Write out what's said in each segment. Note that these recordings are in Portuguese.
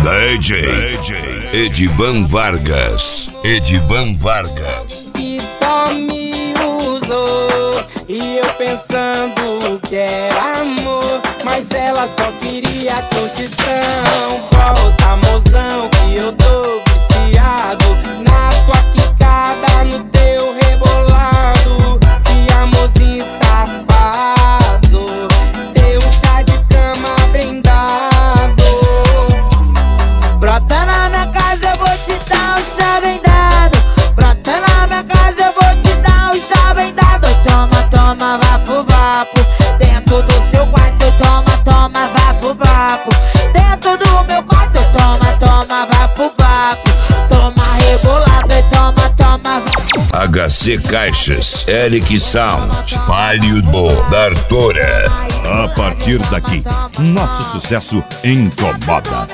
DJ Edivan Vargas. E só me usou, e eu pensando que era amor, mas ela só queria curtição. Volta, mozão, que eu tô viciado na tua quicada, no teu rebolado. Que amorzinho safado, teu chá de cama bem dado. Brota na minha casa, eu vou te dar um chá bem dado. Brota na minha casa, eu vou te dar um chá bem dado. Toma, toma, vapo, vapo. Dentro do seu quarto, toma, toma, vapo, vapo. Dentro do meu quarto, toma, toma, vapo, vapo. Toma rebolado e toma, toma, vapo. HC Caixas, Eric Sound, Palio da Artora. A partir daqui, nosso sucesso incomoda.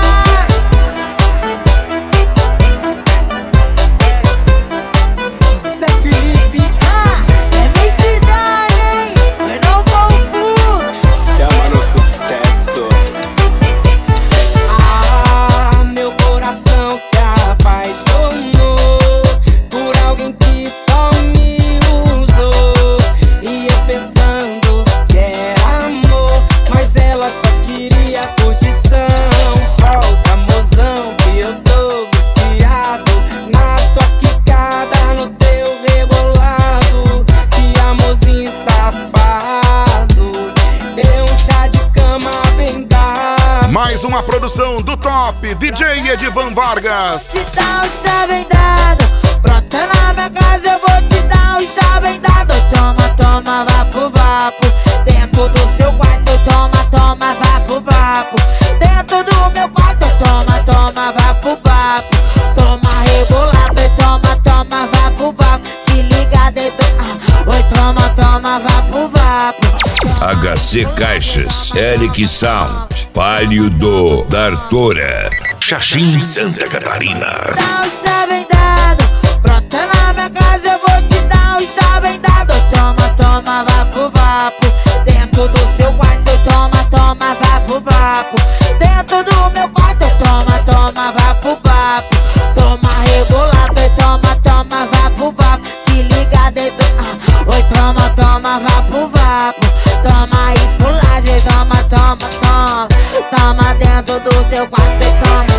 Mais uma produção do top DJ Edivan Vargas. Vou te dar um chá bem dado. Brota na minha casa, eu vou te dar um chá bem dado. Toma, toma, vapo, vapo. Dentro do seu quarto, toma, toma, vapo, vapo. Dentro do meu quarto, toma, toma, vapo, vapo. Toma rebolado e toma, toma, vapo, vapo. Se liga dentro, oi, toma, toma, vapo, vapo. HC Caixas, Eric Sound, Palio da Artora. Xaxim, Santa Catarina. Dá um chá bem dado. Brota na minha casa, eu vou te dar um chá bem dado. Toma, toma, vapo, vapo. Dentro do seu quarto, toma, toma, vapo, vapo. Dentro do meu quarto, toma, toma, vapo, vapo. Toma rebolado e toma, toma, vapo, vapo. Se liga dentro, oi, toma, toma, vapo, vapo. Toma esculagem, toma, toma, toma. Toma dentro do seu quarto e toma.